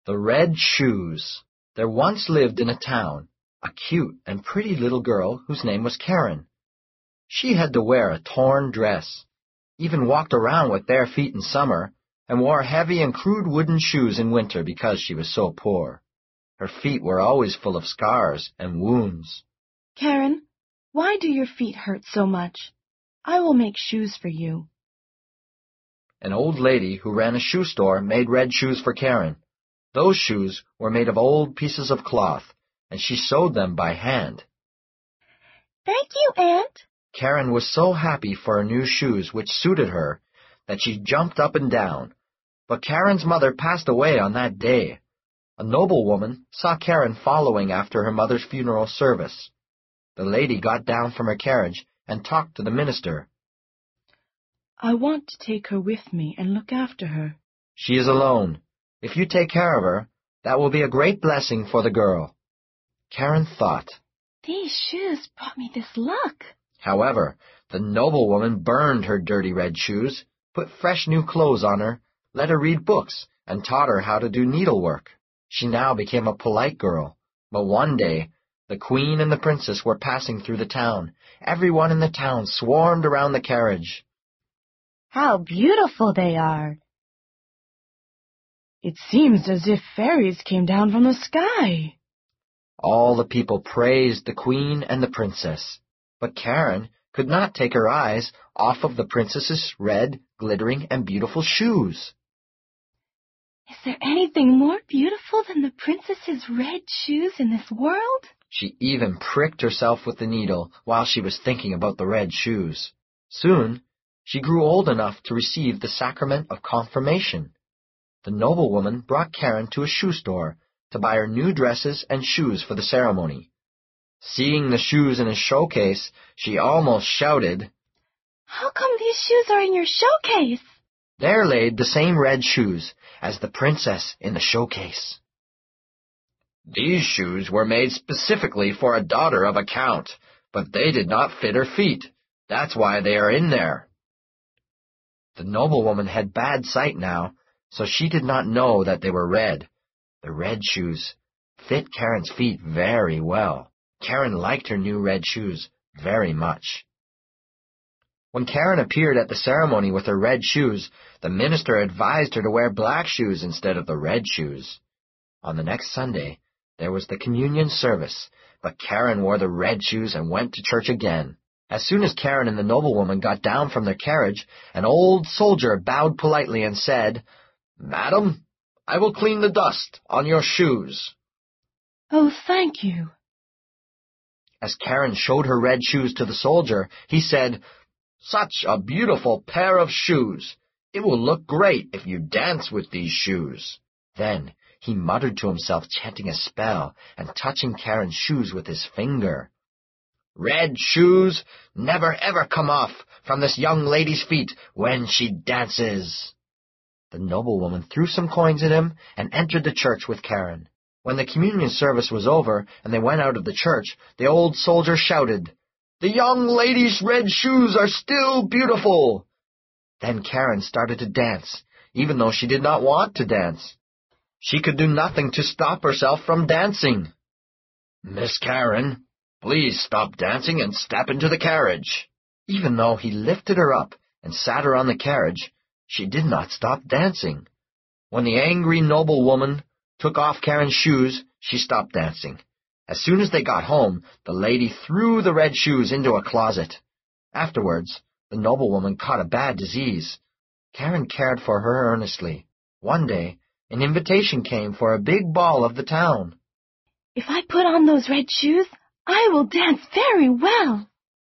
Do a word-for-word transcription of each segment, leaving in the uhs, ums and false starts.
The Red Shoes. There once lived in a town a cute and pretty little girl whose name was Karen. She had to wear a torn dress, even walked around with bare feet in summer, and wore heavy and crude wooden shoes in winter because she was so poor. Her feet were always full of scars and wounds. Karen, why do your feet hurt so much? I will make shoes for you. An old lady who ran a shoe store made red shoes for Karen. Those shoes were made of old pieces of cloth, and she sewed them by hand. Thank you, Aunt. Karen was so happy for her new shoes, which suited her, that she jumped up and down. But Karen's mother passed away on that day. A noblewoman saw Karen following after her mother's funeral service. The lady got down from her carriage and talked to the minister. I want to take her with me and look after her. She is alone. If you take care of her, that will be a great blessing for the girl. Karen thought. These shoes brought me this luck. However, the noblewoman burned her dirty red shoes, put fresh new clothes on her, let her read books, and taught her how to do needlework. She now became a polite girl. But one day, the queen and the princess were passing through the town. Everyone in the town swarmed around the carriage. How beautiful they are! It seems as if fairies came down from the sky. All the people praised the queen and the princess, but Karen could not take her eyes off of the princess's red, glittering, and beautiful shoes. Is there anything more beautiful than the princess's red shoes in this world? She even pricked herself with the needle while she was thinking about the red shoes. Soon, she grew old enough to receive the sacrament of confirmation. The noblewoman brought Karen to a shoe store to buy her new dresses and shoes for the ceremony. Seeing the shoes in a showcase, she almost shouted, How come these shoes are in your showcase? There laid the same red shoes as the princess in the showcase. These shoes were made specifically for a daughter of a count, but they did not fit her feet. That's why they are in there. The noblewoman had bad sight now, so she did not know that they were red. The red shoes fit Karen's feet very well. Karen liked her new red shoes very much. When Karen appeared at the ceremony with her red shoes, the minister advised her to wear black shoes instead of the red shoes. On the next Sunday, there was the communion service, but Karen wore the red shoes and went to church again. As soon as Karen and the noblewoman got down from their carriage, an old soldier bowed politely and said, Madam, I will clean the dust on your shoes. Oh, thank you. As Karen showed her red shoes to the soldier, he said, Such a beautiful pair of shoes. It will look great if you dance with these shoes. Then he muttered to himself, chanting a spell and touching Karen's shoes with his finger. Red shoes never ever come off from this young lady's feet when she dances. The noblewoman threw some coins at him and entered the church with Karen. When the communion service was over and they went out of the church, the old soldier shouted, The young lady's red shoes are still beautiful. Then Karen started to dance, even though she did not want to dance. She could do nothing to stop herself from dancing. Miss Karen, please stop dancing and step into the carriage. Even though he lifted her up and sat her on the carriage, she did not stop dancing. When the angry noblewoman took off Karen's shoes, she stopped dancing. As soon as they got home, the lady threw the red shoes into a closet. Afterwards, the noblewoman caught a bad disease. Karen cared for her earnestly. One day, an invitation came for a big ball of the town. If I put on those red shoes, I will dance very well.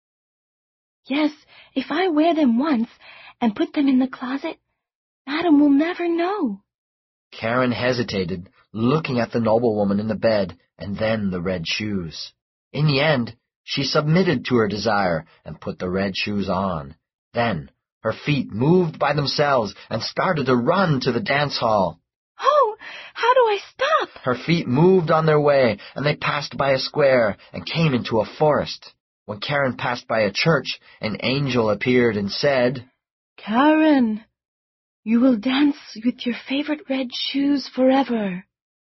Yes, if I wear them once and put them in the closet, Madam will never know. Karen hesitated, looking at the noblewoman in the bed and then the red shoes. In the end, she submitted to her desire and put the red shoes on. Then, her feet moved by themselves and started to run to the dance hall. Oh, how do I stop? Her feet moved on their way, and they passed by a square and came into a forest. When Karen passed by a church, an angel appeared and said, Karen, you will dance with your favorite red shoes forever.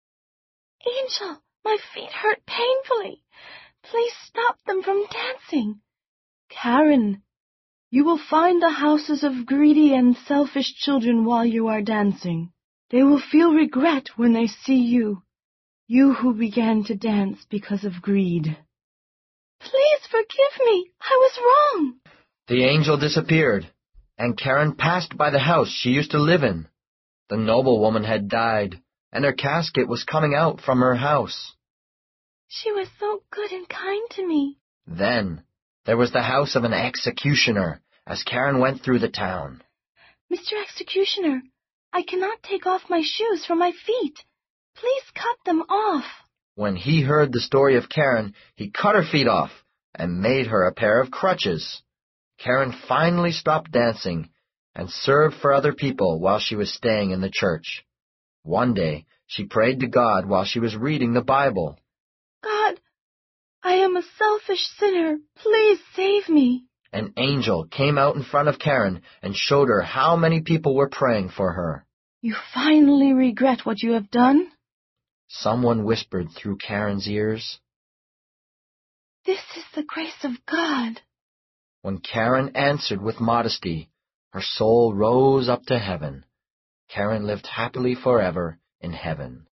Angel, my feet hurt painfully. Please stop them from dancing. Karen, you will find the houses of greedy and selfish children while you are dancing. They will feel regret when they see you, you who began to dance because of greed. Please forgive me. I was wrong. The angel disappeared, and Karen passed by the house she used to live in. The noblewoman had died, and her casket was coming out from her house. She was so good and kind to me. Then there was the house of an executioner as Karen went through the town. Mister Executioner, I cannot take off my shoes from my feet. Please cut them off. When he heard the story of Karen, he cut her feet off and made her a pair of crutches. Karen finally stopped dancing and served for other people while she was staying in the church. One day, she prayed to God while she was reading the Bible. God, I am a selfish sinner. Please save me. An angel came out in front of Karen and showed her how many people were praying for her. You finally regret what you have done? Someone whispered through Karen's ears. This is the grace of God. When Karen answered with modesty, her soul rose up to heaven. Karen lived happily forever in heaven.